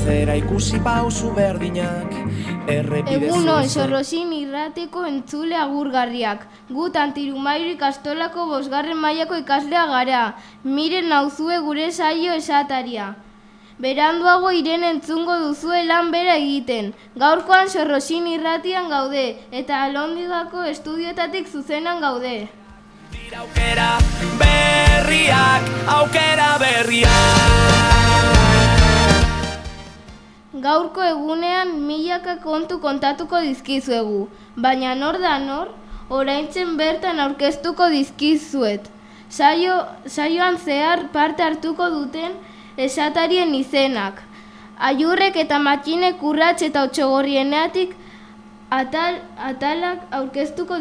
atzera ikusi pausu berdinak. Egunon, Sorrosin irrateko entzule agurgarriak. Gu Tantirumairu ikastolako 5. mailako ikaslea gara. Miren nauzue gure saio esataria. Beranduago Irene entzungo duzue lan bera egiten. Gaurkoan Sorrosin irratian gaude, eta Alondigako estudioetatik zuzenan gaude. Aukera berriak, aukera berriak. Gaurko egunean milaka kontu kontatuko dizkizuegu, baina nor da nor, oraintzen bertan aurkeztuko dizkizuet. Saioan zehar parte hartuko duten esatarien izenak. Aiurrek eta Matxinek urrats eta Otxogorrieneatik atalak aurkeztuko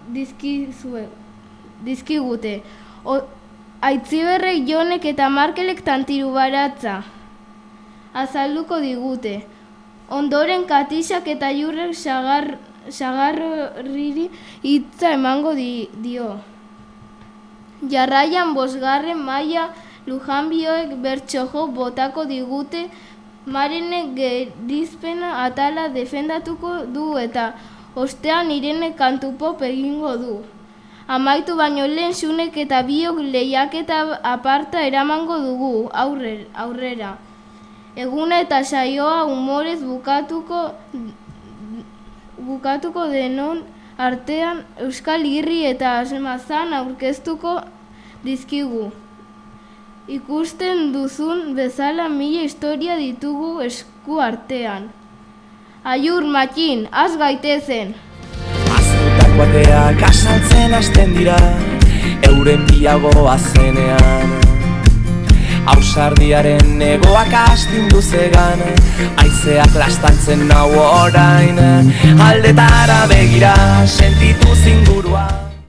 dizkigute. Aitziberrek, Jonek eta Markelek Tantirubaratza azalduko digute. Ondoren Katixak eta Aiurrek Sagarrori hitza emango dio. Jarraian 5. maila Lujanbioek bertsojo botako digute. Marenek gerizpena atala defendatuko du eta ostean Irene kantu pop egingo du. Amaitu baino lehen Xunek eta biok lehiaketa aparta eramango dugu aurrera. Eguna eta saioa humorez bukatuko denon artean Euskal Irri eta Asmazan aurkeztuko dizkigu. Ikusten duzun bezala 1000 historia ditugu esku artean. Aiur, Matxin, az gaitezen! Aztutako ateak asaltzen hasten dira, euren biago azenean. Ausardiaren negoak astindu zegan, haizeak lastantzen nau orain. Aldetara begira, sentitu zingurua.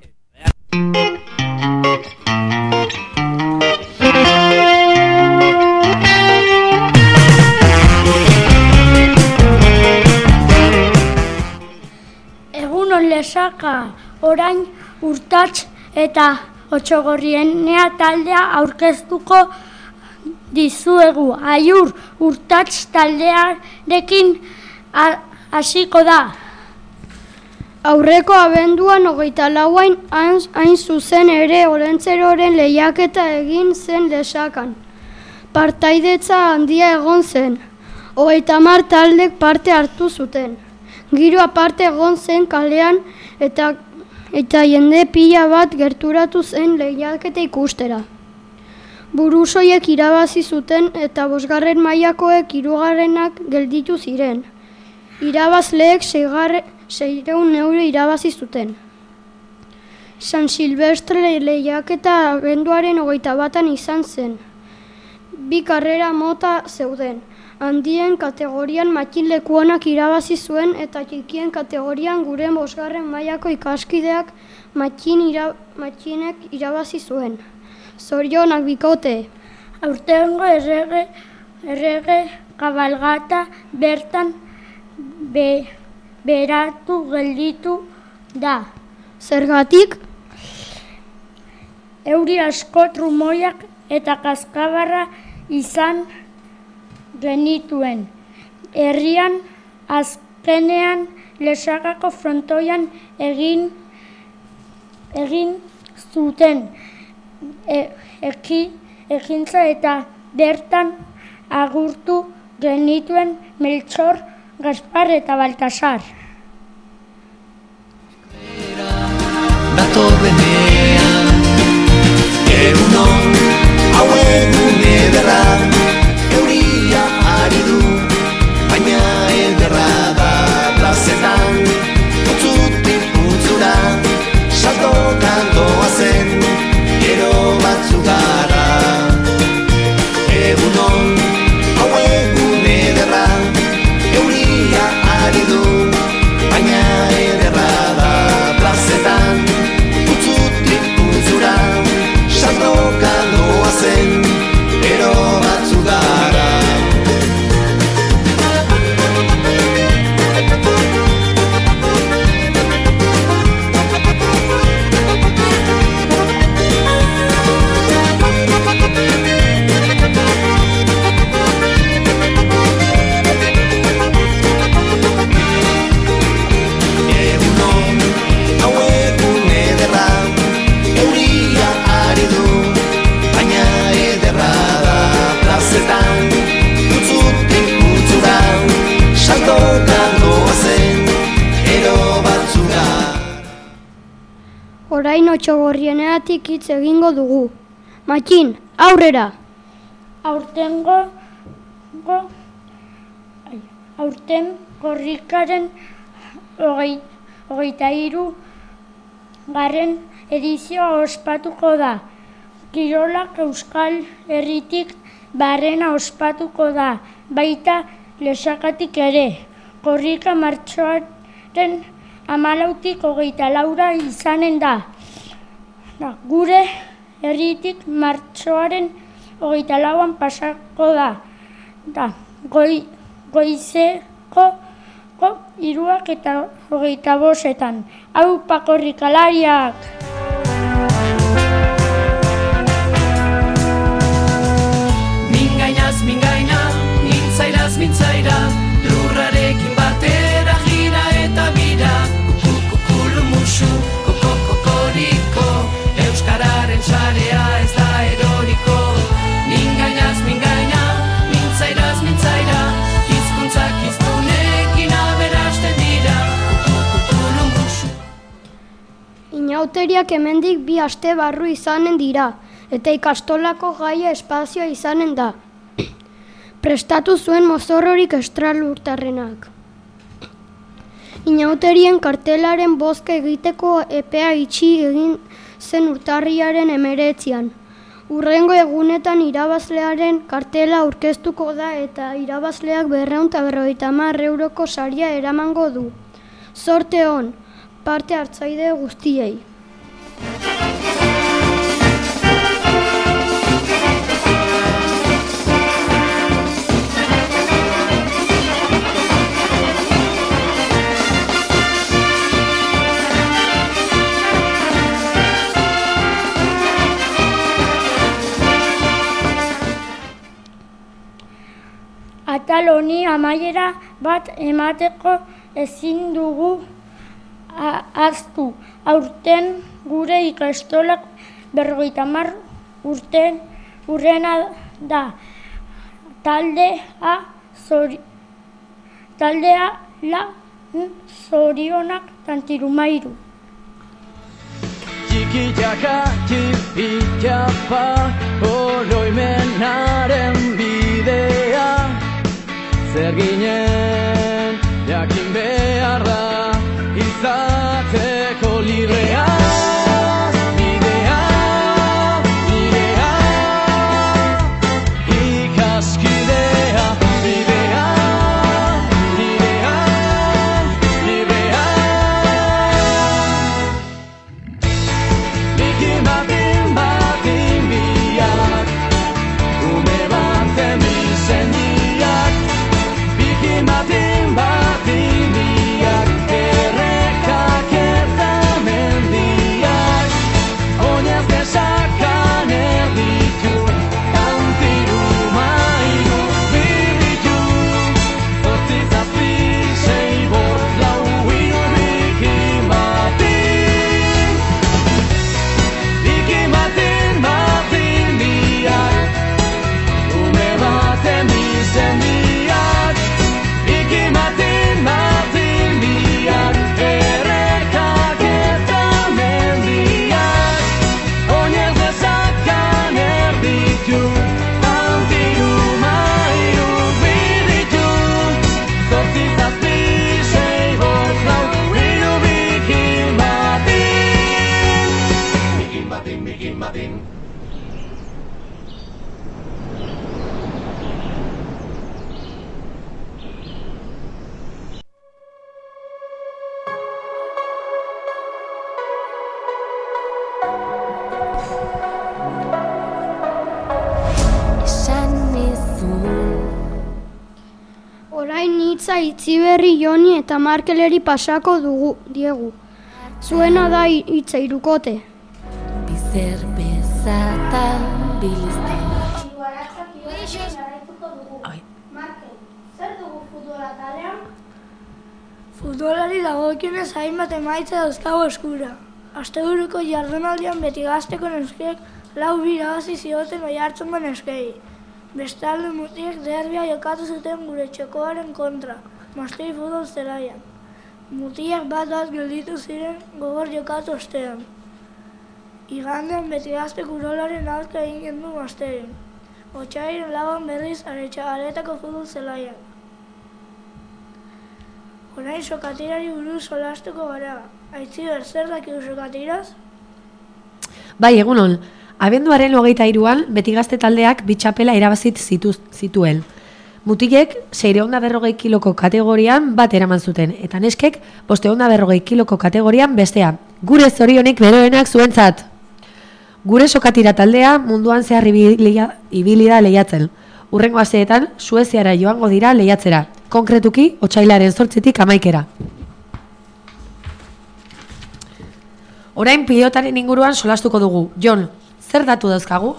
Egunon Lesaka, orain Urtats eta Otxogorrienea taldea aurkeztuko dizuegu. Aiur, Urtats taldearekin hasiko da. Aurreko abenduan 24 hain zuzen ere Olentzeroren lehiaketa egin zen Lesakan. Partaidetza handia egon zen. 30 taldek parte hartu zuten. Giro aparte egon zen kalean eta jende pila bat gerturatu zen lehiaketa ikustera. Burusoiek irabazi zuten eta 5. mailakoek 3. gelditu ziren. Irabazleek 600 euro irabazi zuten. San Silvestre lehiaketa abenduaren 21 izan zen. 2 karrera mota zeuden. Handien kategorian Matxin leku onak irabazi zuen eta txikien kategorian gure 5. mailako ikaskideak Matxinek irabazi zuen. Zorionak bikote! Aurtengo errege kabalgata bertan beratu gelditu da. Zergatik? Euri asko, trumoiak eta kaskabarra izan genituen. Herrian azkenean Lesakako frontoian egin zuten ekintza eta bertan agurtu genituen Meltxor, Gaspar eta Baltasar. Datorrenean, egunon, hauen ederra, euria ari du, baina ederra da plazetan, utzutik utzura, saltokandoa zen, gero batzu gara. Egunon, hauen ederra, euria ari du, orain Otxogorrieneatik hitz egingo dugu. Matxin, aurrera! Aurten korrikaren 23. garren edizioa ospatuko da. Kirolak Euskal Herritik barrena ospatuko da, baita Lesakatik ere. Korrika martxoaren 14-tik 24 izanen da. Gure herritik martxoaren 24an pasako da. Goizeko 3:25. Aupa korrikalariak! Mingaina, mintzaira, lurrarekin batera gira eta bira. Kukukukulumushu, kokoriko, euskararen sarea ez da eroriko. Mingaina, mintzaira, hizkuntzak hiztunekin aberasten dira. Kukukukulumushu. Inauteriak hemendik 2 aste barru izanen dira, eta ikastolako gaia espazioa izanen da. Prestatu zuen mozorrorik estralurtarrenak. Inauterien kartelaren bozka egiteko epea itxi egin zen urtarriaren 19an. Hurrengo egunetan irabazlearen kartela aurkeztuko da eta irabazleak 250 euroko saria eramango du. Zorte on, parte hartzaile guztiei. Atal honi amaiera bat emateko ezin dugu ahaztu. Aurten gure ikastolak 50 urrena da. Taldea zorionak Tantirumairu. Txiki-txaka, txipi-txapa, oroimenaren bidea. Zer ginen, jakin behar da, izateko librea. Bidea, ikaskidea, bidea. Biki batin biak, ume baten izendiak. Biki batin biak, errekak eta mendiak. Oinez desakan erditu, Tantirumairu birritu. 8 zazpi, 6 bost, 4 hiru, biki batin. Biki batin biak, ume baten izendiak. Biki batin biak, errekak eta mendiak. Oinez desakan erditu, Tantirumairu birritu. 8 zazpi, 6 bost, 4 hiru, biki batin. Biki batin. Orain hitza Itziberri, Joni eta Markeleri pasako diegu. Zuena da hitza hirukote. Bizer bezatan bilizten. Markel, zer dugu futbola talean? Futbolari dagokionez hainbat emaitza dauzkagu eskura. Asteburuko jardunaldian beti Gazteko neskeek 4 irabazi zioten Oiartzungo neskei. Bestalde mutilek derbia jokatu zuten gure txokoaren kontra, Mastei futbol zelaian. Mutilak bat gelditu ziren gogor jokatu ostean. Igandean beti gazte kirolaren aurka egin du asteren. Otsaiaren 4 berriz aretako futbol zelaian. Orain sokatirari buruz solastuko gara. Aitziber, zer dakigu sokatiraz? Bai, egunon. Abenduaren 23an beti gazte taldeak bi txapela irabazit zituen. Mutilek 640 kiloko kategorian bat eraman zuten, eta neskek 540 kiloko kategorian bestea. Gure zorionik beroenak zuentzat. Gure sokatira taldea munduan zehar ibili da lehiatzen. Hurrengo asteetan Sueziara joango dira lehiatzera, konkretuki otsailaren 8tik 11. Orain pilotaren inguruan solastuko dugu. Jon, zer datu dauzkagu?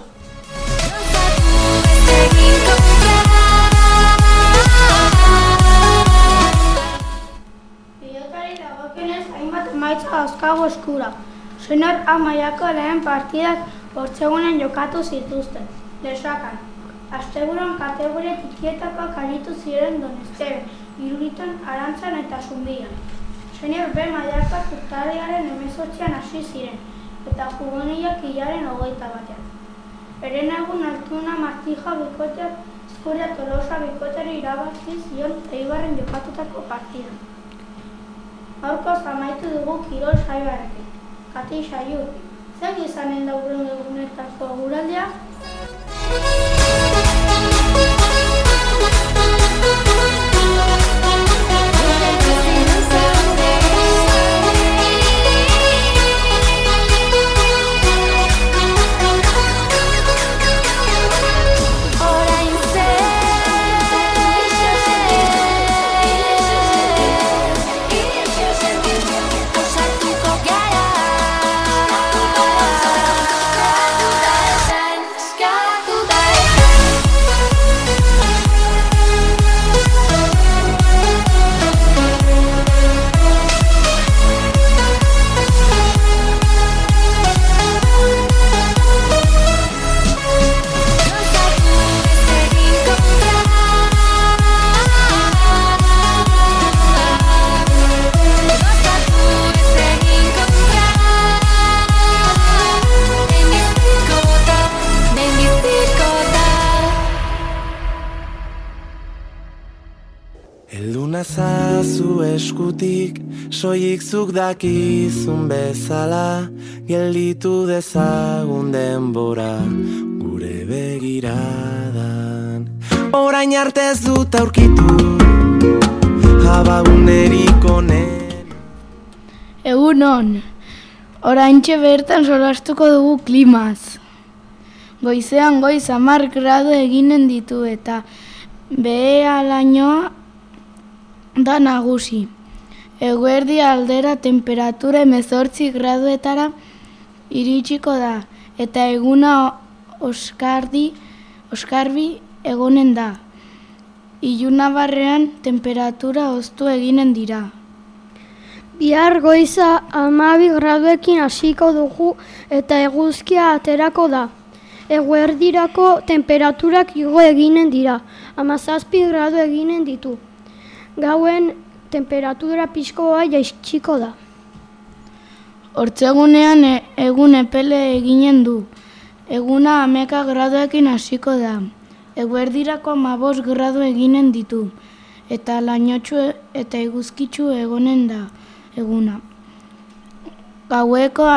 Pilotari dagokionez hainbat emaitza dauzkagu eskura. Senar A mailako lehen partidak Ortzegunen jokatu zituzten, Lesakan. Asteburuan kategoria txikietakoak aritu ziren Donezteben, Iruliton, Arantzan eta Zumbian. Senior B mailakoak urtarrilaren 18an hasi ziren, eta juvenilak hilaren 21. Herenegun Altuna Martija bikoteak Eskuria Tolosa bikoteari irabazi zion Eibarren jokatutako partidan. Gaurkoz amaitu dugu kirol saioarekin. Kati Saiur, zer izanen da hurrengo egunetako eguraldia? Zazu eskutik, soilik zuk dakizun bezala, gelditu dezagun denbora, gure begiradan. Orain arte ez dut aurkitu, abagunerik onen. Egunon, oraintxe bertan solastuko dugu klimaz. Goizean goiz 10 gradu eginen ditu eta behe-alainoa da nagusi. Eguerdi aldera temperatura 18 graduetara iritsiko da, eta eguna oskarbi egonen da. Ilunabarrean temperatura hoztu eginen dira. Bihar goiza 12 graduekin hasiko dugu eta eguzkia aterako da. Eguerdirako temperaturak igo eginen dira, 17 gradu eginen ditu. Gauen temperatura pixkoa jaitsiko da. Ortzegunean egun epele eginen du. Eguna 11 graduekin hasiko da. Eguerdirako 15 gradu eginen ditu. Eta lainotxu eta eguzkitsu egonen da eguna. Gauerako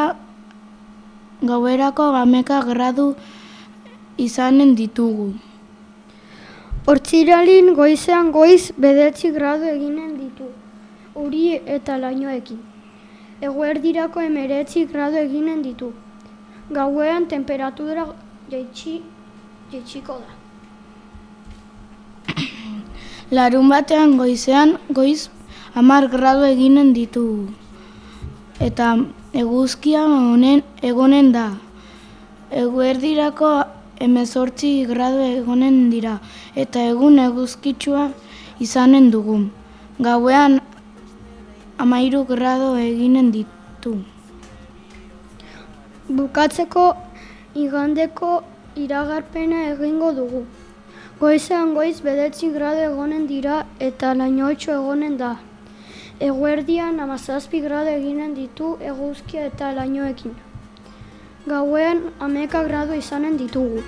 11 gradu izanen ditugu. Hortziralin goizean goiz 9 gradu eginen ditu, uri eta lainoekin. Eguerdirako 19 gradu eginen ditu. Gauean temperatura jaitsiko da. Larun batean goizean goiz 10 gradu eginen ditu. Eta eguzkia egonen da. Eguerdirako 18 gradu egonen dira, eta egun eguzkitsua izanen dugu. Gauean 13 gradu eginen ditu. Bukatzeko igandeko iragarpena egingo dugu. Goizean goiz 9 gradu egonen dira eta lainotxo egonen da. Eguerdian 17 gradu eginen ditu eguzkia eta lainoekin. Gauen 11 gradu izanen ditugu.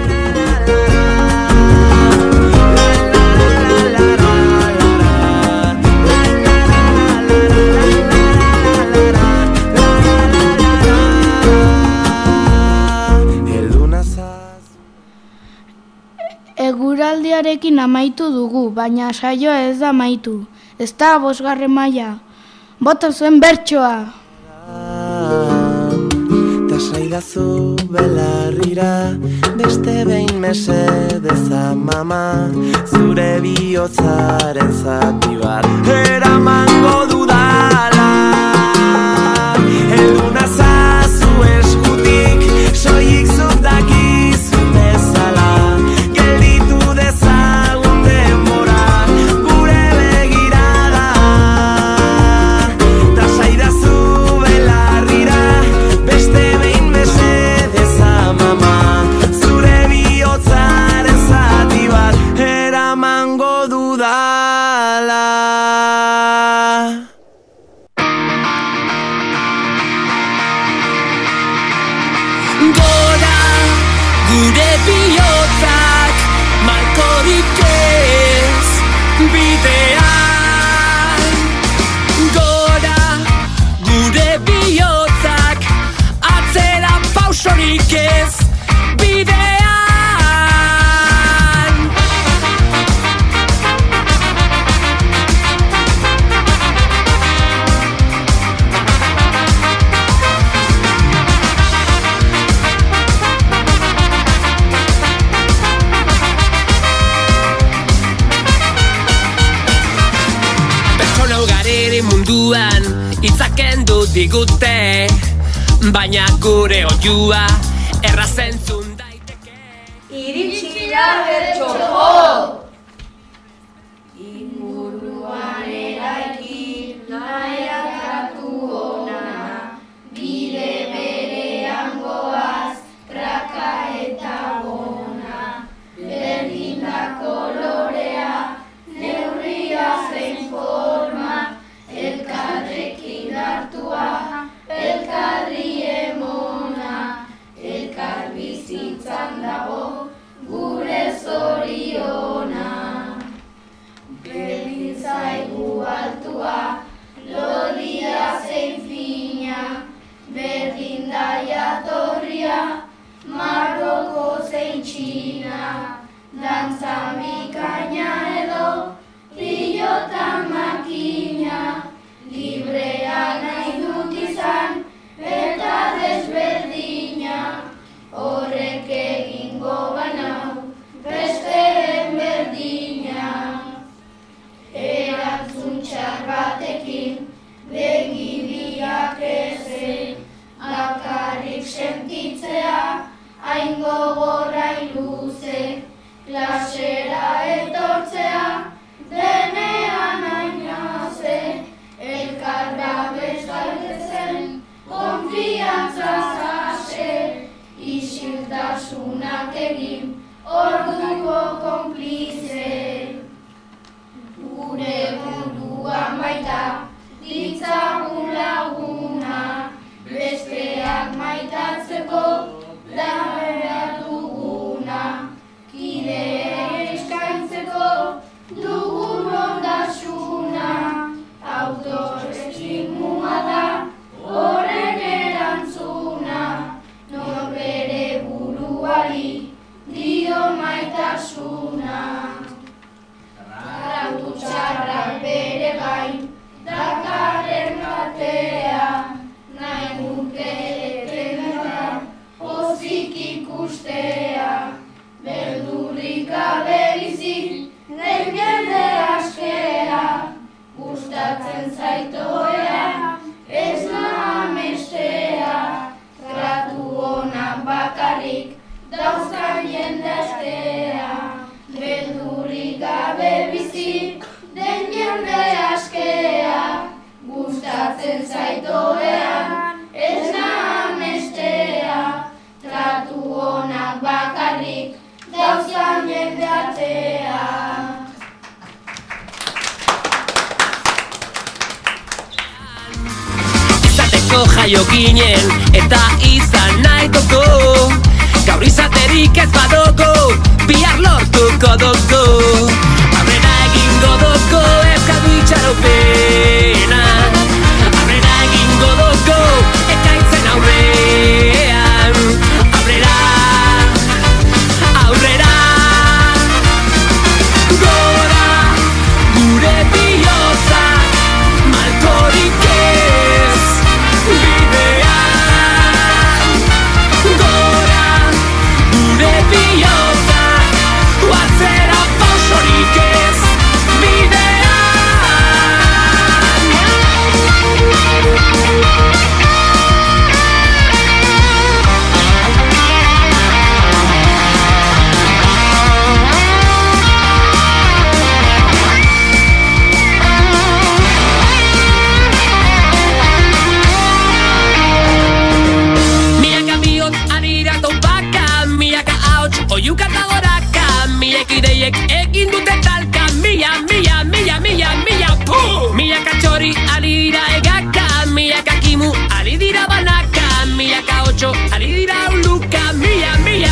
Eguraldiarekin amaitu dugu, baina saioa ez da amaitu. Ez da 5. maila. Bota zuen bertsoa! Tasaidazu belarrira, beste behin mesedez amama, zure bihotzaren zati bat eramango dudala. Elduna zazu eskutik, soilik zuk dakizun bezala, gelditu dezagun denbora, gure begirada. Tasaidazu belarrira, beste behin mesedez amama, zure bihotzaren zati bat eramango dudala. Gora, gure bihotzak, malkorik ez bidean. Gora, gure bihotzak, atzera pausorik ez bidean. Pertsona ugariri munduan itzaken du digute, baina gure oiua errazentzun daiteke. Iritsi da bertso! Inguruan eraiki naia tratu ona, bide berean goaz, traka eta bona, berdin da kolorea, neurria zein forma, elkarrekin hartua, elkarri emona, elkar bizitzan dago, gure zoriona. jaio ginen eta izan nahi dugu. Gaur izaterik ez badugu, bihar lortuko dugu. Aurrera egingo dugu, ez gadu itxaropena. Aurrera egingo dugu, ekaitzen aurrean. Aurrera, aurrera. Gora, gure bihotzak, malkorik ez bidean. Gora, gure bihotzak, atzera pausorik ez oiuka eta goraka, milek ideiek egin dute talka. Mila, puh! Milaka txori ari dira egaka, milaka kimu ari dira banaka, milaka otxo ari dira uluka. Mila.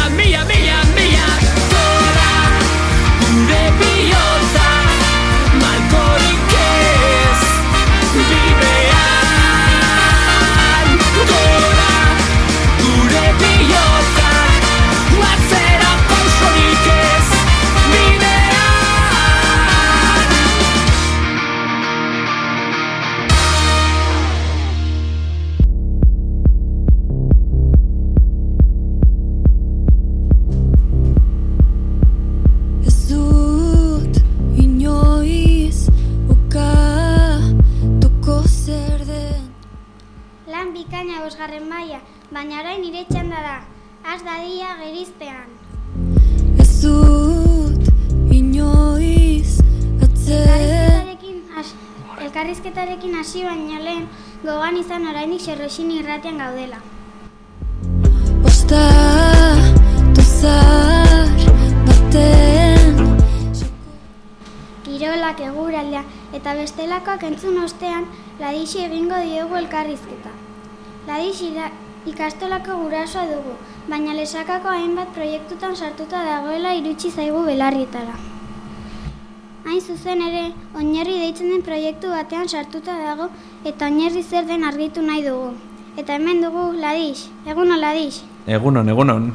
Gora, gure bihotza, malkorik ez bidean. Gora, gure bihotza, atzera pausorik ez bidean. Ez dut inoiz ukatuko zer den. Lan bikaina 5. maila, baina orain nire txanda da. Az dadia gerizpean. Ez dut inoiz Elkarrizketarekin hasi baina lehen, gogoan izan orainik Xerroxini irratian gaudela. Ostatu zar baten Kirolak, eguraldia eta bestelakoak entzun ostean, Ladixi egingo diogu elkarrizketa. Ladixi ikastolako gurasoa dugu, baina Lesakako hainbat proiektutan sartuta dagoela irutsi zaigu belarrietara. Hain zuzen ere, Oinarri deitzen den proiektu batean sartuta dago eta oinarri zer den argitu nahi dugu. Eta hemen dugu Ladix. Egunon, Ladix. Egunon.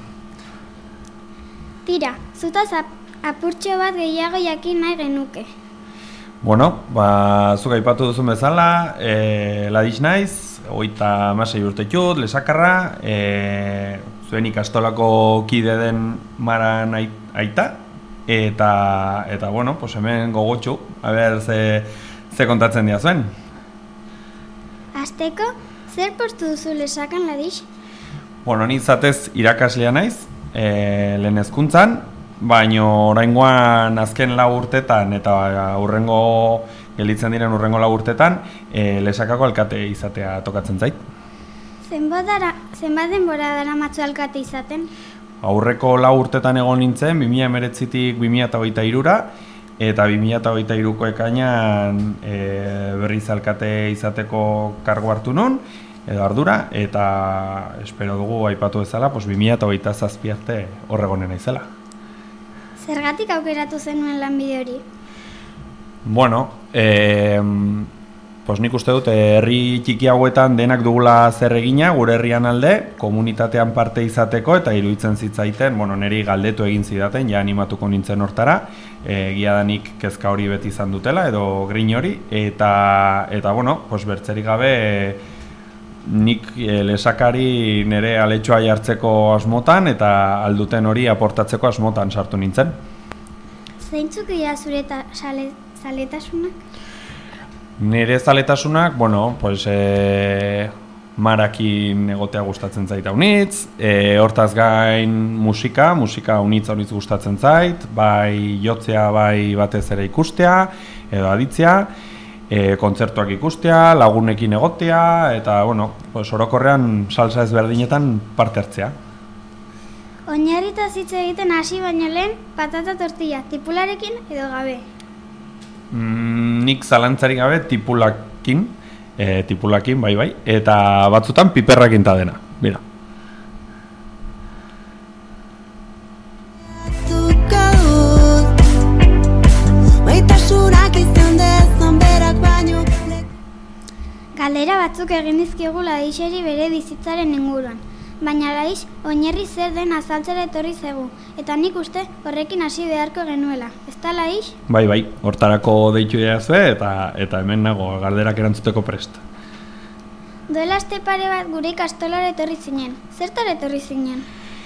Tira, zutaz apurtxo bat gehiago jakin nahi genuke. Bueno, zuk aipatu duzun bezala, Ladix naiz, 36 urte ditut, Lesakarra, zuen ikastolako kide den Maran aita, eta bueno, pues hemen gogotxu, a ber, ze kontatzen dira zuen. Azteko, zer postu duzu Lesakan, Ladix? Bueno, ni zatez irakaslea naiz, lehen hezkuntzan, baino oraingoan azken 4 urtetan eta gelditzen diren urrengo 4 urtetan, Lesakako alkate izatea tokatzen zait. Zenbat denbora daramatzu alkate izaten? Aurreko 4 urtetan egon nintzen, 2019tik 2023ra, eta 2023ko ekainan berriz alkate izateko kargu hartu nun, edo ardura, eta espero dugu aipatu bezala, 2027 arte horregonen naizela. Zergatik aukeratu zenuen lanbide hori? Bueno, nik uste dut herri txiki hauetan denak dugula zer egina, gure herrian alde, komunitatean parte izateko eta iruditzen zitzaiten, niri galdetu egin zidaten, ja animatuko nintzen hortara, egiadanik kezka hori beti izan dutela, edo grin hori, eta bertzerik gabe nik Lesakari nire aletxoa jartzeko asmotan eta alduten hori aportatzeko asmotan sartu nintzen. Zeintzuk dira zure zaletasunak? Nire zaletasunak, Marakin egotea gustatzen zait haunitz, hortaz gain musika haunitz gustatzen zait, bai jotzea, bai batez ere ikustea, edo aditzea, kontzertuak ikustea, lagunekin egotea, eta orokorrean salsa ezberdinetan parte hartzea. Oinarritaz hitz egiten hasi baino lehen, patata tortilla, tipularekin edo gabe? Nik zalantzarik gabe tipulakin, tipulakin, bai, eta batzutan piperrakin ta dena, mira. Galdera batzuk egin dizkigu Laixeri bere bizitzaren inguruan, baina Laix oinarri zer den azaltzera etorri zegu, eta nik uste horrekin hasi beharko genuela. Ezta Laix? Bai, hortarako deitu jazue eta hemen nago galderak erantzuteko prest. Duela aste pare bat gure ikastolara etorri zinen. Zertara etorri zinen?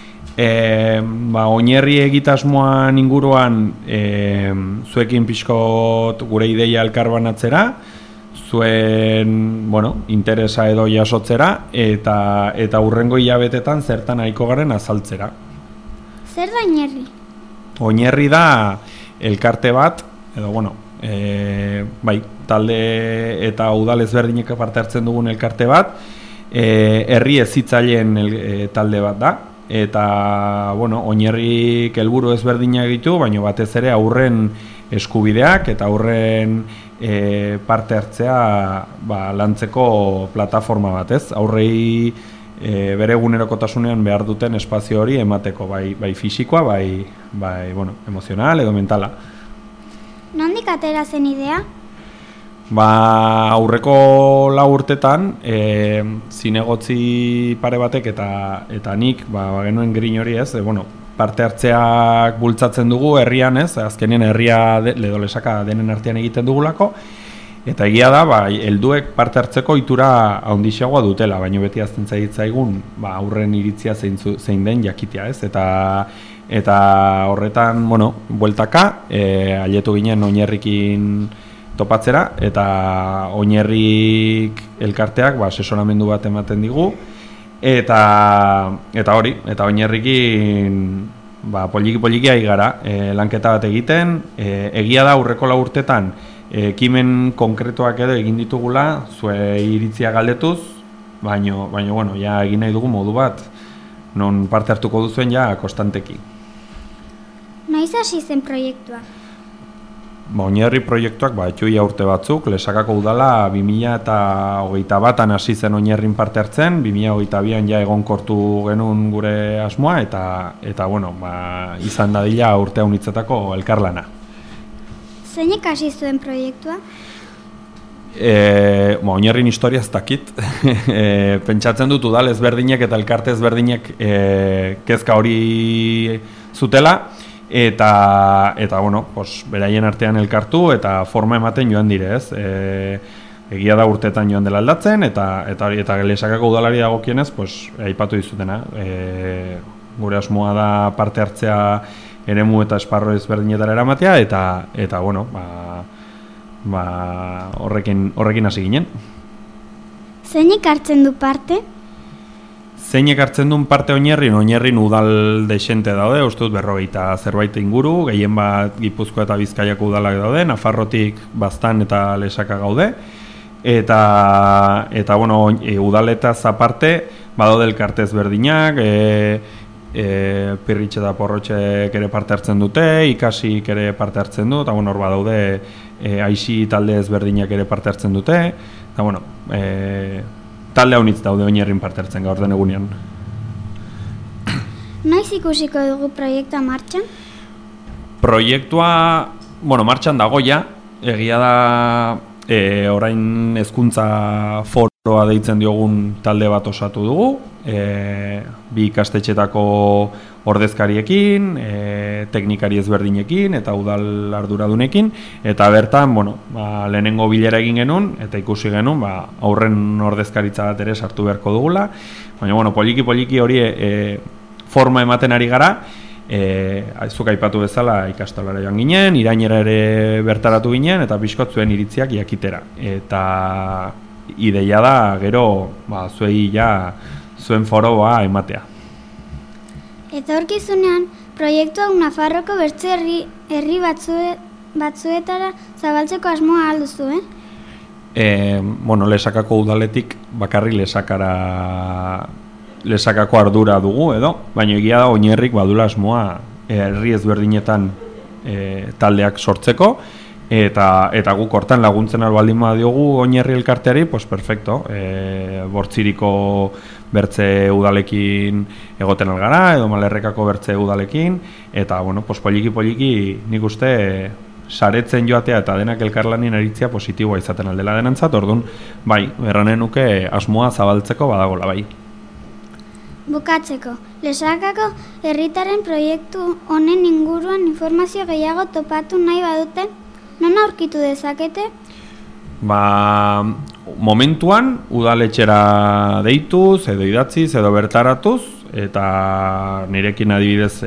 Oinarri egitasmoan inguruan zuekin pixkot gure ideia elkarbanatzera, zuen, interesa edo jasotzera eta hurrengo hilabetetan zertan nahiko garen azaltzera. Zer da oinarri? Oinarri da elkarte bat, edo talde eta udal ezberdinek parte hartzen dugun elkarte bat, herri hezitzaileen talde bat da, eta oinarrik helburu ezberdinak ditu, baina batez ere aurren eskubideak eta aurren parte hartzea lantzeko plataforma bat, ez? Aurrei bere egunerokotasunean behar duten espazio hori emateko, bai fisikoa, bai emozional edo mentala. Nondik atera zen idea? Aurreko 4 urtetan zinegotzi pare batek eta nik genuen grin hori, ez? Parte hartzeak bultzatzen dugu herrian, ez? Azkenien herria edo lesaka denen artean egiten dugulako, eta egia da, helduek parte hartzeko ohitura handiagoa dutela, baina beti azten zaigun aurren iritzia zein den jakitea, ez? Eta horretan, bueltaka, ailetu ginen oinarrikin topatzera, eta oinarrik elkarteak asesoramendu bat ematen digu, eta hori, eta oinarrikin poliki ari gara lanketa bat egiten. Egia da aurreko 4 urtetan ekimen konkretuak edo egin ditugula zue iritzia galdetuz, baina ja egin nahi dugu modu bat non parte hartuko duzuen ja konstanteki. Noiz hasi zen proiektua? Oinarri proiektuak etxuia urte batzuk, Lesakako udala 2021an hasi zen oinarrin parte hartzen, 2022an ja egonkortu genuen gure asmoa, eta izan dadila urte haunitzetako elkarlana. Zeinek hasi zuen proiektua? Oinarrin historia ez dakit. Pentsatzen dut udal ezberdinek eta elkarte ezberdinek kezka hori zutela, eta beraien artean elkartu eta forma ematen joan dire, ez? Egia da urteetan joan dela aldatzen, eta Lesakako udalari dagokienez, aipatu dizutena. Gure asmoa da parte hartzea eremu eta esparro ezberdinetara eramatea, eta horrekin hasi ginen. Zeinek hartzen du parte? Zeinek hartzen duen parte oinarrin udal desente daude, uste dut 40 zerbait inguru, gehien bat Gipuzkoa eta Bizkaiako udalak daude, Nafarrotik Baztan eta Lesaka gaude, eta udaletaz aparte badaude elkarte ezberdinak, Pirritxe eta Porrotxek ere parte hartzen dute, Ikasik ere parte hartzen du, eta hor badaude Aixi talde ezberdinak ere parte hartzen dute, eta talde haunitz daude oinarrin parte hartzen gaur den egunean. Noiz ikusiko dugu proiektua martxan? Proiektua, martxan dago ja, egia da orain hezkuntza foroa deitzen diogun talde bat osatu dugu, 2 ikastetxetako ordezkariekin, teknikari ezberdinekin eta udal arduradunekin, eta bertan, lehenengo bilera egin genuen, eta ikusi genuen, aurren ordezkaritza bat ere sartu beharko dugula, baina, poliki hori forma ematen ari gara, zuk aipatu bezala ikastolara joan ginen, irainera ere bertaratu ginen, eta pixkot zuen iritziak jakitera. Eta ideia da, gero, zuei ja, zuen foroa ematea. Eta horkizunean, proiektua Nafarroko bertze herri batzuetara zabaltzeko asmoa alduzu, Lesakako udaletik bakarri Lesakako ardura dugu, baina egia da oinarrik badula asmoa herri ezberdinetan taldeak sortzeko, eta guk hortan laguntzen albaldin badiogu Oinarri elkarteari, pues perfecto, Bortziriko bertze udalekin egoten algara, edo Malerrekako bertze udalekin, eta, bueno, pues poliki nik uste saretzen joatea eta denak elkarlanien aritzea positiboa izaten aldela denantzat, orduan, bai, erranen nuke asmoa zabaltzeko badagola, bai. Bukatzeko, Lesakako herritaren proiektu honen inguruan informazio gehiago topatu nahi badute, non aurkitu dezakete? Momentuan, udaletxera deituz, edo idatziz, edo bertaratuz, eta nirekin adibidez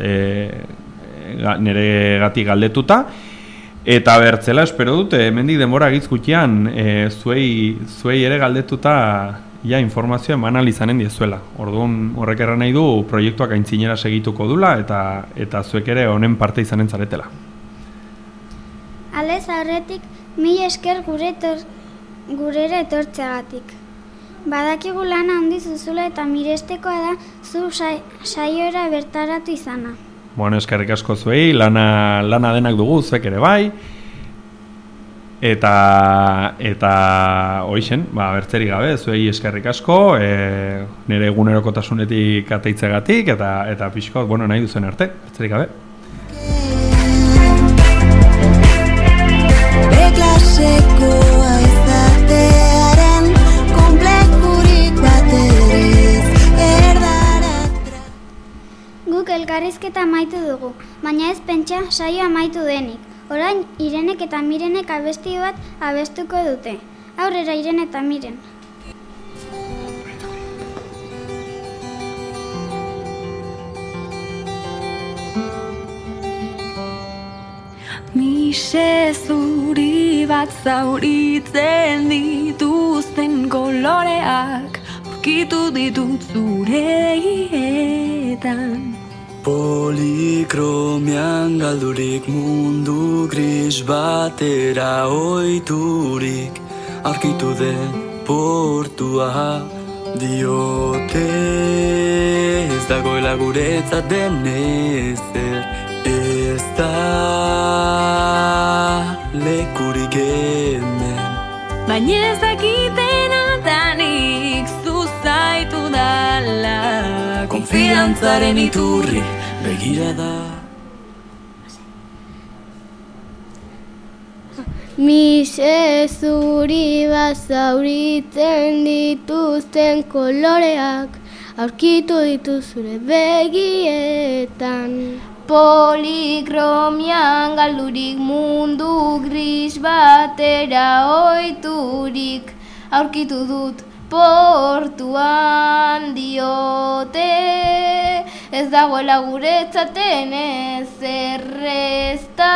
nire gati galdetuta, eta bertzela, espero dut, hemendik denbora gizkutian, zuei ere galdetuta ja informazioa eman alizanen diezuela. Orduan horrek erran nahi du proiektuak aintzinera segituko dula eta zuek ere honen parte izanen zaretela. Aldez aurretik, mila esker gurera etortzeagatik. Badakigu lana handi zuzula eta mirestekoa da zu saiora bertaratu izana. Bueno, eskerrik asko zuei, lana denak dugu, zuek ere bai. Eta hoixen, bertzerik gabe, zuei eskerrik asko, nire egunerokotasunetik ateitzegatik eta pixko, bueno, nahi duzen arte, bertzerik gabe. Beklasekoa izatearen konplexurik bateriz erdaratra. Guk elkarrizketa amaitu dugu, baina ez pentsa saio amaitu denik. Orain, Irenek eta Mirenek abesti bat abestuko dute. Aurrera, Irene eta Miren. Mise zuri bat zauritzen dituzten koloreak aurkitu ditut zureietan. Polikromian galdurik mundu gris batera oiturik aurkitu den portua diote ez dagoela guretzat den ezer ez da lekurik hemen baina ez dakiten atanik zuzaitu dala konfiantzaren iturri begira da. Mise zuri bazauritzen dituzten koloreak aurkitu dituzure begietan. Polikromian galdurik mundu gris batera oiturik aurkitu dut portuan diote ez dagoela guretzaten ezer ez da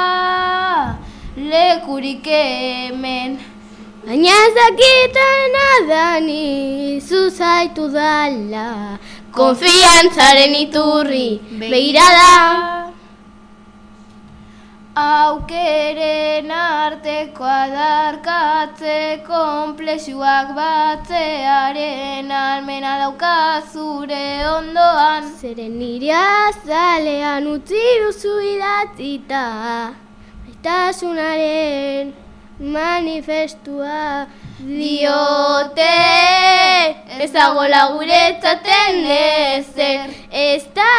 lekurik hemen. Baina ez dakiten adani zuzaitu dala konfiantzaren iturri begirada. Aukeren arteko adarkatze konplexuak batzearen almena daukazure ondoan. Zeren nire azalean utzi duzu idatzita maitasunaren manifestua diote ez dagoela guretzaten ezer ez da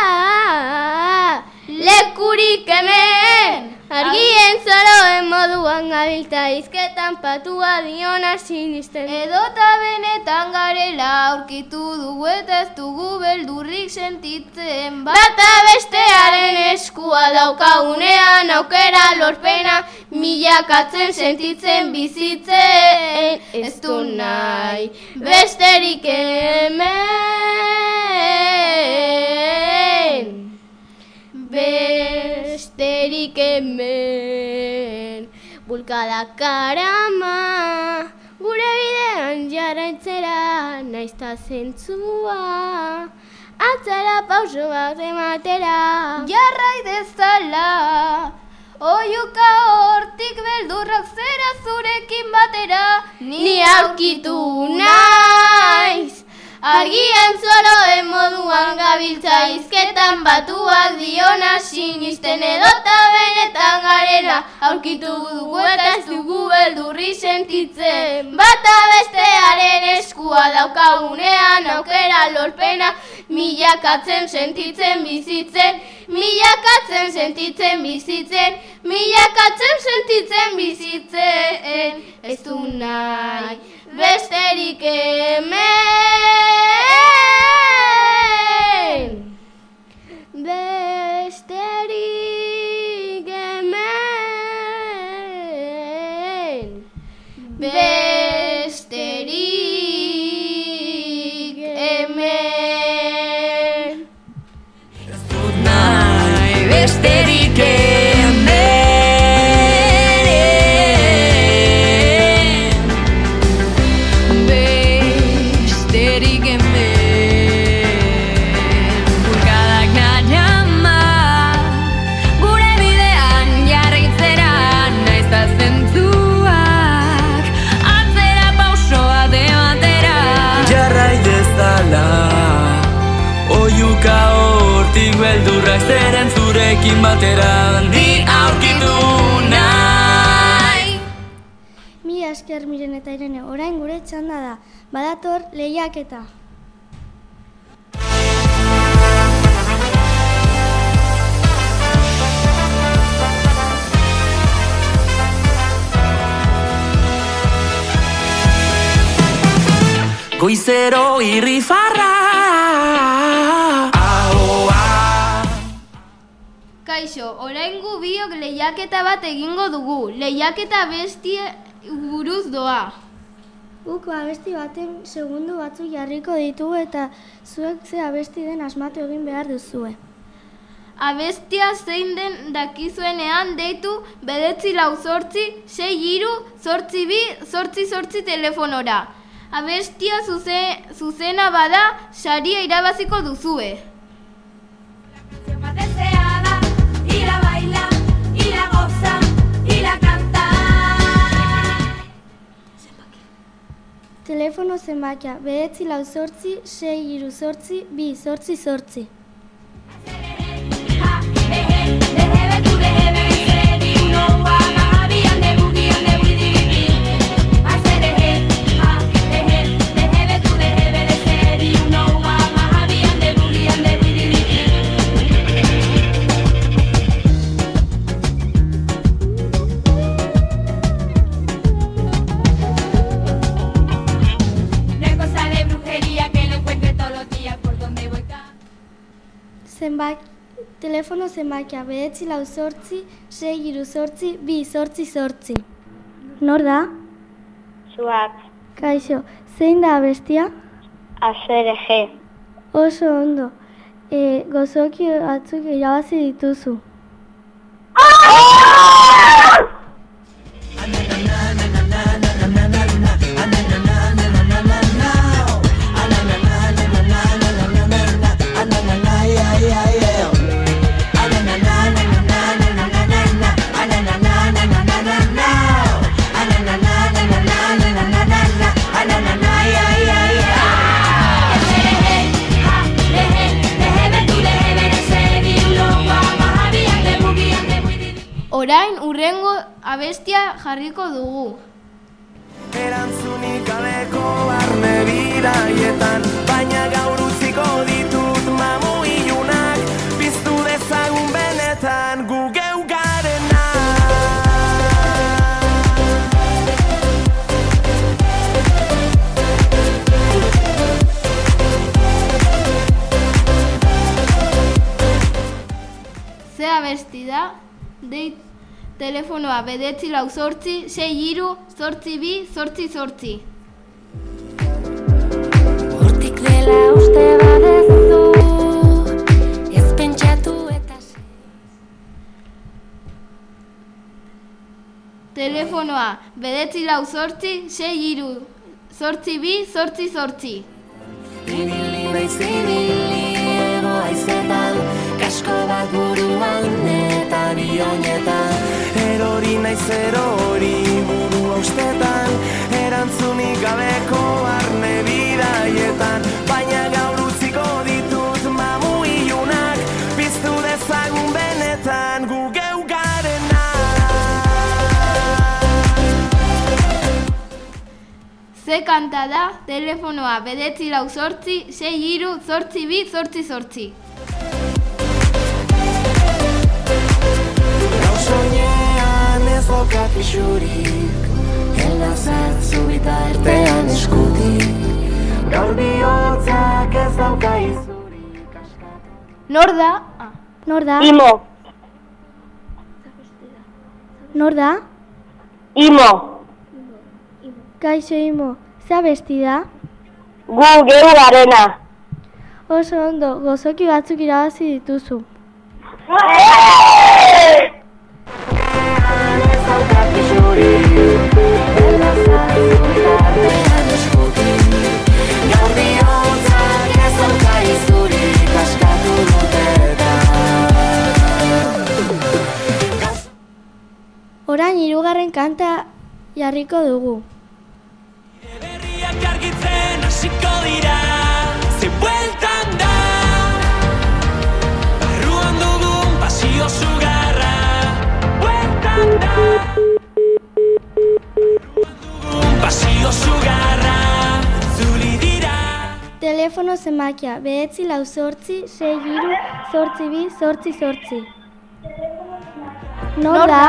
lekurik hemen. Argien zoroen moduan gabiltza izketan patua diona sinisten. Edota benetan garela aurkitu dugu eta ez dugu beldurrik sentitzen. Bata bestearen eskua daukagunean aukera lorpena milakatzen sentitzen bizitzen. Ez du nahi besterik hemen. Besterik hemen. Bulkada karama gure bidean jarraitzera naizta zentzua atzera pauso bat ematera jarrai dezala oiuka hortik beldurrak zera zurekin batera ni aurkitu naiz Agian zoroen moduan gabiltza hizketan batuak diona sinisten edota benetan garela aurkitu dugu eta ez dugu beldurri sentitzen. Bata bestearen eskua daukagunean aukera lorpena milakatzen sentitzen bizitzen, milakatzen sentitzen bizitzen, milakatzen sentitzen bizitzen. Ez du nahi besterik hemen, besterik hemen, besterik hemen. Ez dut nahi besterik hemen. Hortik beldurrak zeren zurekin batera ni aurkitu nahi. Mi esker Miren eta Irene, orain gure txanda da. Badator lehiaketa. Goizero irrifarra. Kaixo, oraingo biok lehiaketa bat egingo dugu. Lehiaketa abestia buruz doa. Guk abesti baten segundu batzuk jarriko ditugu eta zuek ze abesti den asmatu egin behar duzue. Abestia zein den dakizuenean deitu 948-63-828-828 telefonora. Abestia zuzena bada saria irabaziko duzue. Telefono zenbakia 948-63-828-288. Telefono zenbakia 948-63-828-288. Nor da? Zuak. Kaixo, zein da abestia? AZRG. Oso ondo. Gozoki batzuk irabazi dituzu. Orain urrengo abestia jarriko dugu. Erantzunik gabeko barne bidaietan, baina gaur utziko ditut mamu ilunak, piztu dezagun benetan gu geu garena. Ze abesti da? Telefonoa 948-63-828-288. Hortik dela uste badezu, ez pentsatu eta Telefonoa 948-63-828-288. Ibili naiz ibili ego haizetan, kasko bat buruan eta bionetan. Erori naiz erori burua ustetan, erantzunik gabeko barne bidaietan, ze kanta da, telefonoa 948-63-82-88. Soñean ez daukat pixurik, elazat zubita ertean eskutik, gaur bihotzak ez dauka izurik. Nor da? Nor da? Imo. Nor da? Imo. Kaixo Imo, ze abesti da? Gu geu garena. Oso ondo, gozoki batzuk irabazi dituzu. Orain 3. kanta jarriko dugu. Berriak argitzen hasiko dira, ze bueltan da. Barruan dugun pasio sugarra, bueltan da. Barruan dugun pasio sugarra, zuli dira. Telefono zenbakia 948-63-82-88. Nor da?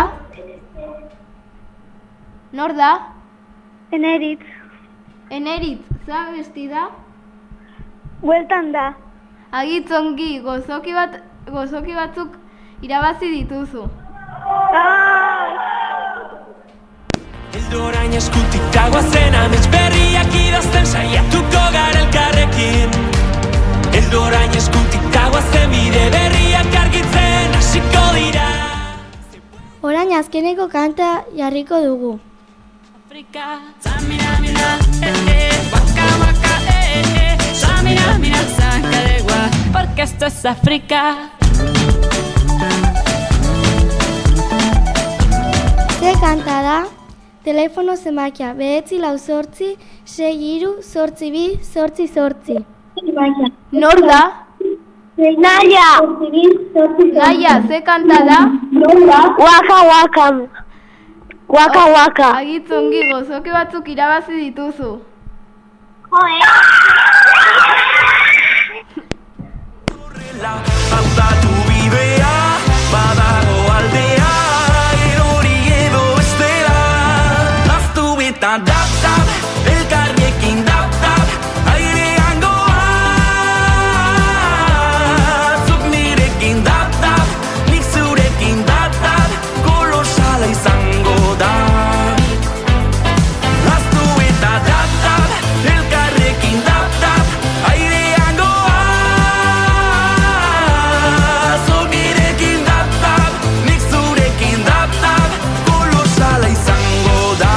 Nor da? Eneritz. Eneritz, ze abesti da? Bueltan da. Agitzongi, gozoki batzuk irabazi dituzu. Eldorain eskutik dagoazen amets berriak idazten saiatuko gara elkarrekin. Eldorain eskutik dagoazen bide berriak argitzen hasiko dira. Orain azkeneko kanta jarriko dugu. Afrika, samina mina, waka waka, samina mina, zankaregua, porque esto es África. Ze kanta da? Telefono zenbakia 948-63-82-88. Nor da? Naia. Naia, ze kanta da? Waka waka. Waka waka. Agitzongi, gozoki batzuk irabazi dituzu. Hautatu bidea, badago aldea, erori edo bestela. Laztu eta dap-dap, elkarriekin dap-dap, airean goaz. Zuk nirekin dap-dap, nik zurekin dap-dap, kolosala izango da. Laztu eta dap-dap, elkarriekin dap-dap, airean goaz. Zuk nirekin dap-dap, nik zurekin dap-dap, kolosala izango da.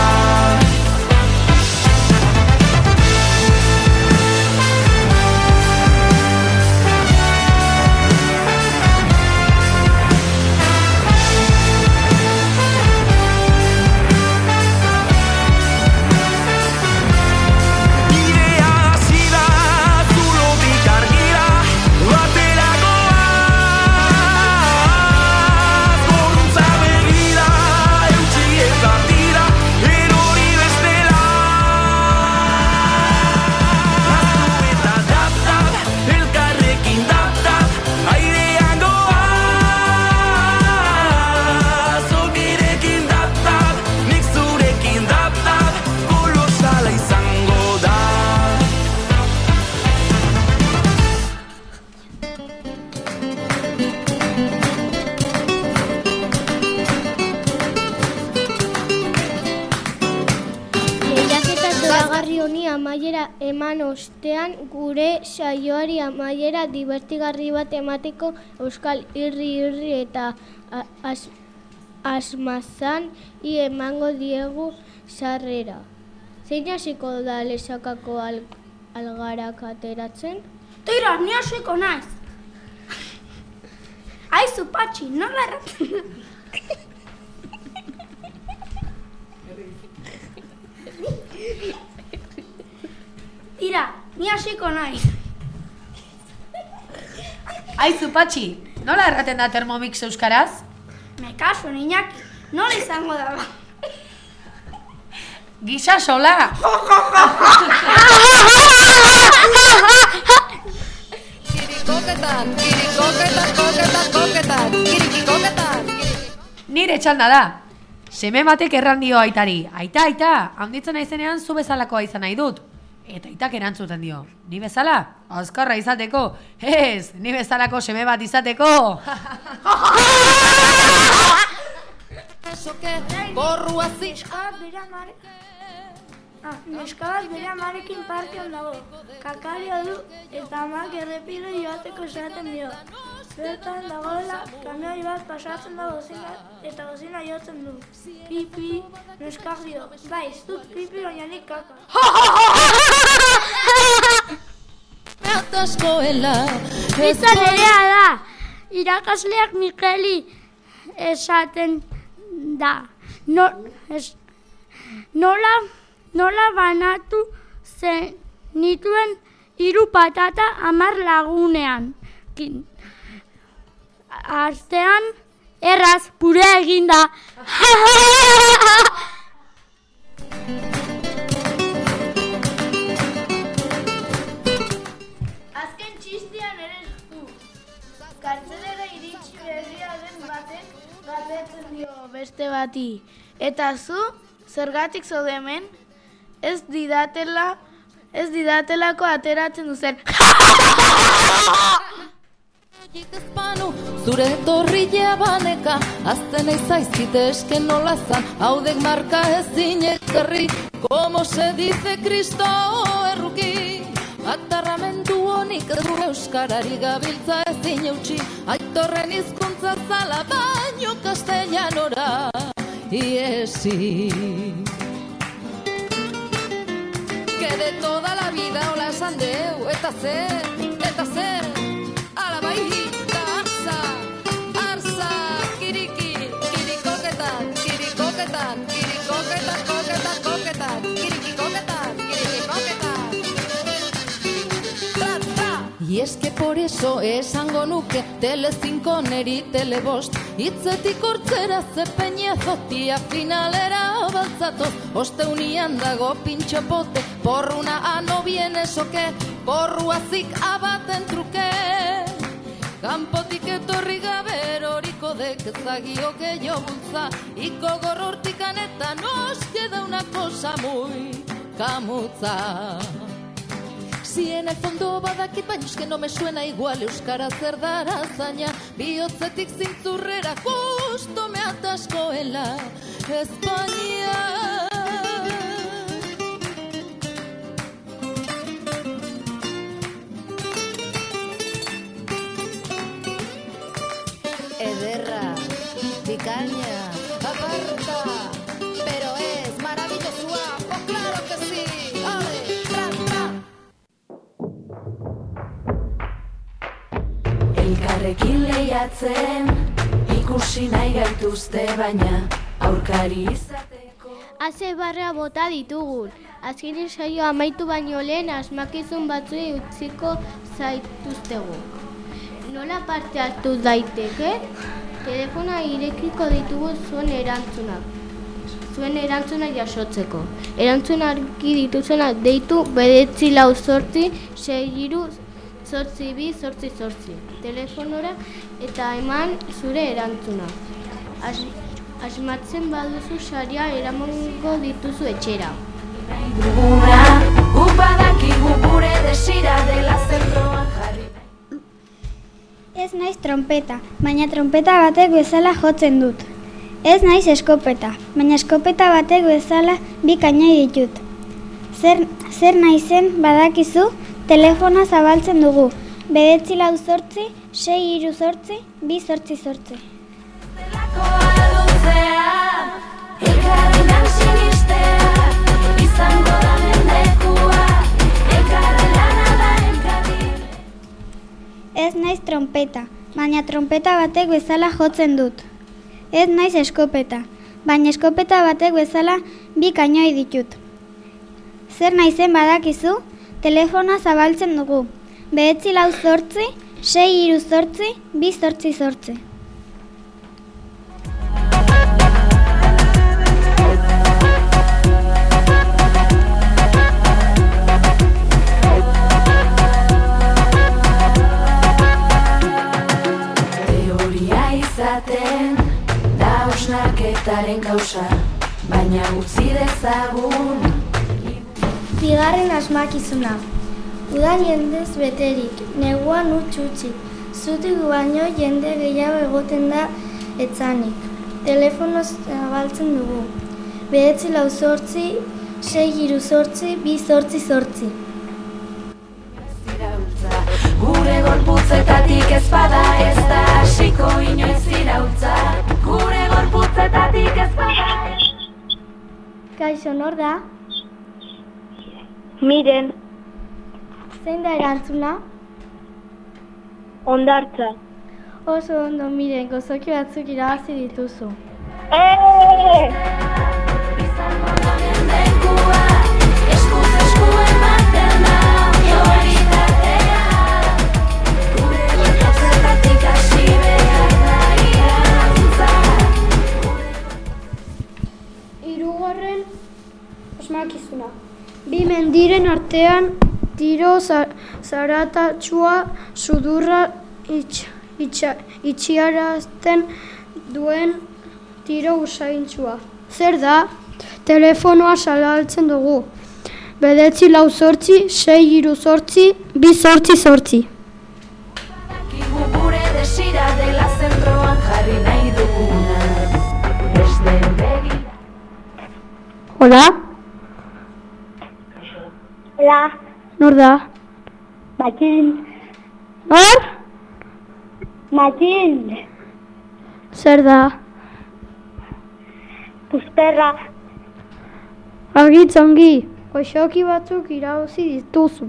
Bidea hasi da, zulotik argira, batera goaz. Goruntza begira, eutsi eta tira, erori bestela. Laztu eta dap-dap, elkarrekin dap-dap, airean goaz. Zuk nirekin dap-dap, nik zurekin dap-dap, kolosala izango da. Lehiaketa zoragarri honi amaiera eman ostean, gure saioari amaiera divertigarri bat emateko Euskal Irri eta Asmazan emango diegu sarrera. Zein hasiko da lesakako algarak ateratzen? Tira, ni hasiko naiz. Aizu, Patxi, nola erratzen? Tira, ni hasiko naiz. Aizu, Patxi, nola erraten da Thermomix euskaraz? Me kaso, niñaki, nola izango da ba? Gisa sola! Kirikoketan, kirikikoketan. Nire txanda da. Seme batek erran dio aitari. Aita, handitzen naizenean zu bezalakoa izan nahi dut. Eta aitak erantzuten dio. Ni bezala? Azkarra izateko. Ez, ni bezalako seme bat izateko. Neska bat bere amarekin parkean dago. Kakaria du eta amak errepide joateko esaten dio. Bertan dagoela kamioi bat pasatzen da bozina eta bozina jotzen du. Pipi, neskak dio. Bai, ez dut pipi baina nik kaka. Pizza nerea da. Irakasleak Mikeli esaten da. Nola banatu zenituen 3 patata 10 lagunean. Artean erraz purea eginda. Azken txistean ere zu. Kartzelera iritsi berria den batek galdetzen dio beste bati. Eta zu, zergatik zaude hemen? Ez didatelako ateratzen duzen. Zure etorrilea baneka, azten eizaizkite esken nola zan, haudek marka ezin ekarri, como se dice Kristo erruki. Atarramendu honik ez du euskarari gabiltza ezin eutxi, aitorren hizkuntza zala baino castellanora iesi. Que de toda la vida hola esan deu, eta zer, ala bai. Y es que por eso esango nuke Tele5 neri Telebost hitzetik hortzera zepeña zotia finalera baltzatoz osteunian dago pintxopote porruna ano vienes oke porruazik abaten truke kanpotik etorri gabe horiko dek ezagioke jo bultza iko gorrortikan eta nos queda una cosa muy kamutza. Si en el fondo badakit baina eske no me suena igual euskara zer dara zaina bihotzetik zintzurrera justo me atasco en la España. Ederra, picaña, aparta, pero es maravillosa, pues claro que sí. Elkarrekin lehiatzen, ikusi nahi gaituzte baina, aurkari izateko. Haze barra bota ditugun. Azken saio amaitu baino lehen asmakizun batzuei utziko zaituztegu. Nola parte hartu daiteke? Telefona irekiko ditugu zuen erantzunak jasotzeko. Erantzun argi dituzenak deitu 948636288. Telefonora eta eman zure erantzuna. Asmatzen baduzu saria eramango dituzu etxera. Duguna, guk badakigu gure desira dela zentroan jarri. Ez naiz trompeta, baina trompeta batek bezala jotzen dut. Ez naiz eskopeta, baina eskopeta batek bezala bi kainai ditut. Zer naizen badakizu, telefona zabaltzen dugu. 948636288. Zelakoa duzea, elkarrenan sinistea, izango da mendekua, elkarrelana da elkarri. Ez naiz trompeta, baina trompeta batek bezala jotzen dut. Ez naiz eskopeta, baina eskopeta batek bezala bi kainoi ditut. Zer naizen badakizu, telefona zabaltzen dugu. 948636288. dezagun. Bigarren asmakizuna. Udan jendez beterik, neguan utxutxik. Zutik baino jende gehiago egoten da etzanik. Telefonoz zabaltzen dugu. 948-638-288. Gure gorputzetatik ez bada ez da hasiko inoiz iraultza. Gure gorputzetatik ez bada. Kaixo, nor da? Miren, Zein da erantzuna? Hondartza. Oso ondo, Miren, gozoki batzuk irabazi dituzu. Eskuz esku ematen da prioritatea. Gure gorputzetatik hasi behar da iraultza. Hirugarren asmakizuna. Bi mendiren artean tiro zaratatsua sudurra itxiarazten duen tiro usaintsua. Zer da? Telefonoa salaltzen dugu. 948-638-288. Gure desira dela zentroan jarri nahi duguna. Beste begira. Hola? Hola, Nor da? Matin. Nor? Matin. Zer da? Pusperra. Argitz ongi. Goxoki batzuk irabazi dituzu.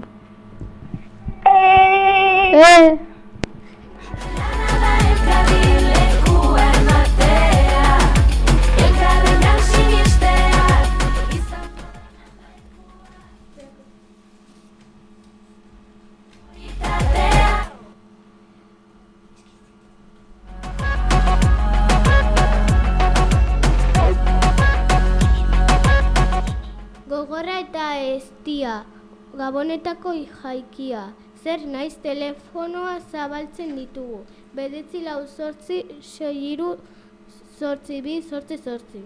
Gogorra eta eztia, Gabonetako jaikia. Zer naiz telefonoa zabaltzen ditugu. 948-638-288.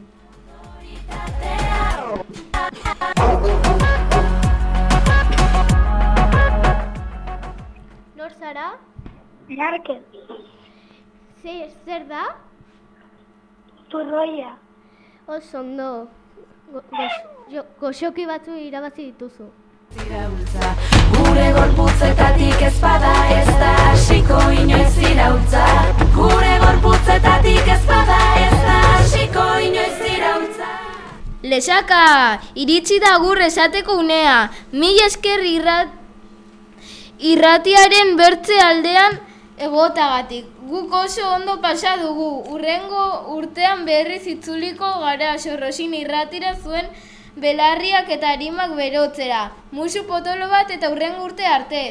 Nor zara? Narke. Zer da? Turroia. Oso ondo. Goxoki batzu irabazi dituzu. Gure gorputzetatik ez bada ez da hasiko inoiz iraultza. Gure gorputzetatik ez bada ez da hasiko inoiz iraultza. Lesaka, iritsi da agur esateko unea. Mil esker irratiaren bertze aldean egotagatik. Guk oso ondo pasa dugu. Hurrengo urtean berriz itzuliko gara Sorrosin irratira zuen belarriak eta arimak berotzera. Musu potolo bat eta hurrengo urte arte.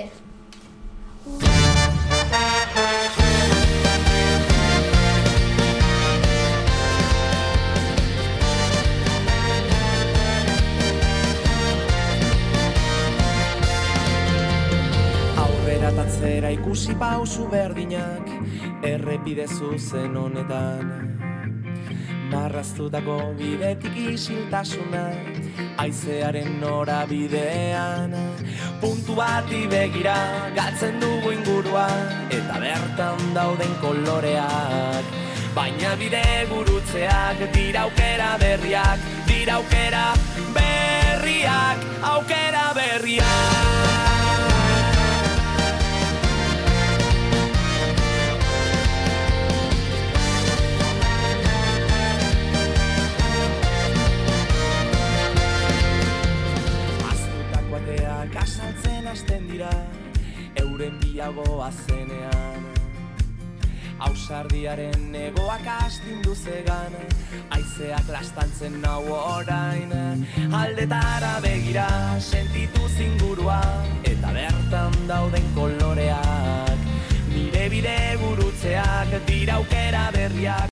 Atzera ikusi pausu berdinak errepide zuzen honetan. Marraztutako bidetik isiltasuna haizearen norabidean. Puntu bati begira galtzen dugu ingurua eta bertan dauden koloreak. Baina bide gurutzeak dira aukera berriak, dira aukera berriak, aukera berriak. Kasaltzen hasten dira, euren biago azenean. Ausardiaren egoak astindu zegan, haizeak lastantzen nau orain. Aldetara begira, sentitu zingurua, eta bertan dauden koloreak. Nire bide gurutzeak dira aukera berriak.